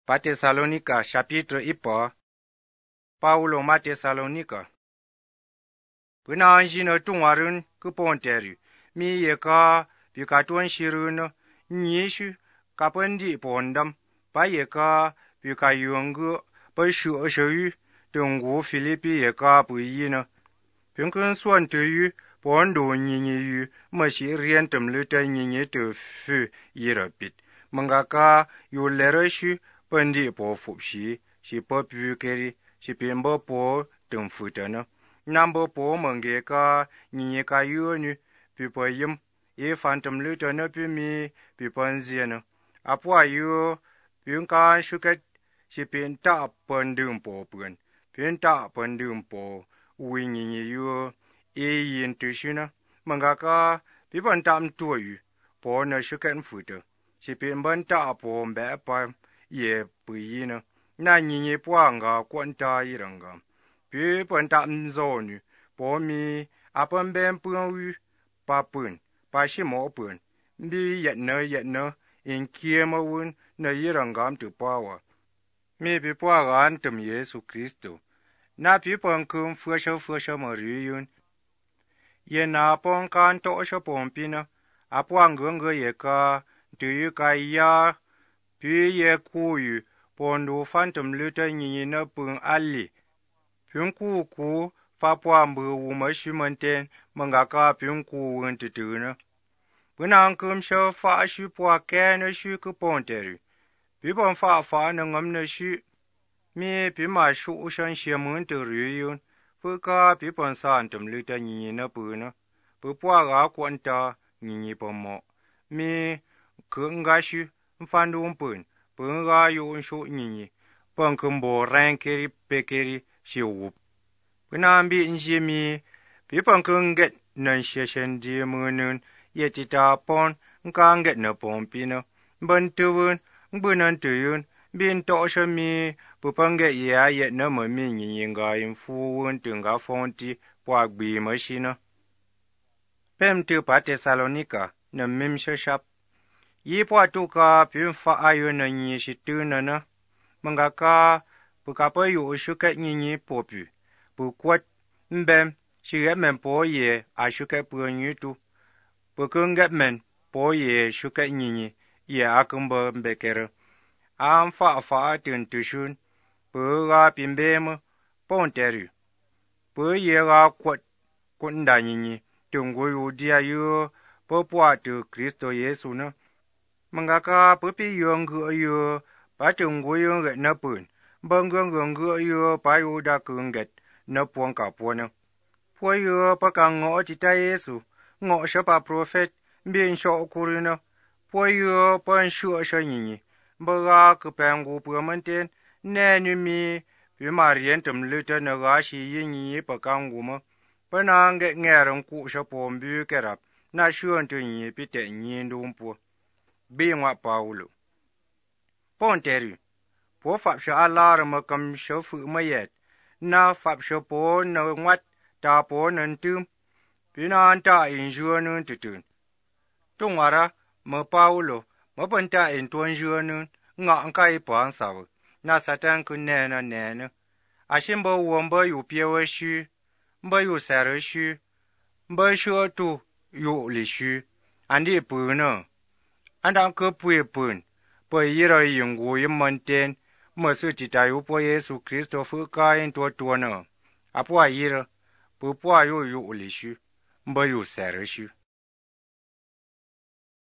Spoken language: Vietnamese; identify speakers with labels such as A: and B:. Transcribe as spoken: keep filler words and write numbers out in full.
A: Pa Tesalonica, chapitre ipo. Paulo ma Tesalonica. Până anjină tungarân că ponteri, mi e ca pi ca tuan shirână, nișu ca pândi pondam, pa e ca pi ca yungă, pa shu shu tângu Filipi e ca pâină. Până când suan tăyu, pondo nini yu, mă și rientăm lătă nini tă fü irăpit. Mânga ca yu lerășu, pândi po fupși, și pa piukeri, și pin bă po tâm fâtănă. Nam bă po mânge ca nini ca ionu, pi pa yim, e fantam lătă nă pi mi, pi pa nzienă. Apoi yu, pin ca șucăt, și pin ta pândâm po pân, pin ta pândâm po, ui nini yu, e yin tâșină, mânga ca pi pa tam tuoyu, po nă șucăt fâtă, și pin bă ta po mbẹ pa, ye pâină, na nini poanga kwanta iranga. Pi pânta mzonu, po mi apă mbem pânui, pa pân, pa și mo pân, bi yet nă yet nă, in kie mă un, nă irangam tu pawa. Mi pi poaga antum Yesu Cristo, na pi pân cum fâșă fâșă mă râiun, ye na pân can toșă pompină, apoang gângă e ca, tâiu ca ia, pi ye cuiu, pondu fantum lătă nini pân ali. Piun cu cu fa poambă umă și mânten, mânga ca piun cu întâtână. Până încâm și fa și poa kenă și că ponteri. Pi pân fa fa nângămnă și mi pi ma și ușăn și mântă râiun, fă ca pi pân santum lătă nini până, pă poaga cuanta nini pă mo. Mi cângă și înfandu un pân. Până ga yu un șu nini, până când bo renkeri pekeri și up. Până ambi njimi, pi până când get năn șeșen di mânân, e tita pon, înca get nă pompină, bân tăvân, bână tăiân, bin toșă mi, până get ea e nă mă mi nini nga infuân tânga fonti, poag bi mășină. Pem tă pa Tesalonica, nă mim șășap. Yi poatu ka pin fa ayo na nyi shi tu na na. Manga ka pu ka pa yu shu ka nyi nyi po pu. Pu kwat mbem shi get men po ye a shu ka pu nyi tu. Pu kun get men po ye shu ka nyi nyi ye a kun ba mbekere. Am fa fa tun tu shun. Pu ga pin bem pon teru. Pu ye ga kwat kun da nyi nyi. Tungu yu dia yu po po tu Kristo Yesu na. Manga ka pupi yung gỡ yu, pa chung gu yung gẹt na pun, bâng gương gương gỡ yu, pa yu da cương gẹt, na puong ka puong na. Pua yu, pa ka ngõ chi ta Yesu, ngõ sa pa prophet, bien sọ kuri na. Pua yu, pa nsua sa nyinyi, ba ga ka pang gu pua manten, nè nu mi, pi ma rien tum lita na ga si yi nyi pa ka ngu ma. Pa na ngẹt nghe rong ku sa pom bu kerap, na shuan tu nyi pi te nyi ndum pua. Bi ngwa Paulo. Ponteri. Po fap sha alar ma kam sha fu ma yet. Na fap sha po na ngwat ta po nan tum. Pina anta in jua nun tutun. Tungara ma Paulo ma panta in tuan jua nun nga anka i po ang saw. Na satan ku ne na ne na. Ashin ba won ba yu pie wa shu. Ba yu sa ra shu. Ba shu tu yu li shu. Andi pu na. Andang ke pui pun, pui yira yungu yimmanten, masu tita yu po Yesu Kristo fu ka yin tua tua na. Apua yira, pu pua yu yu li shu, mba yu sa ra shu.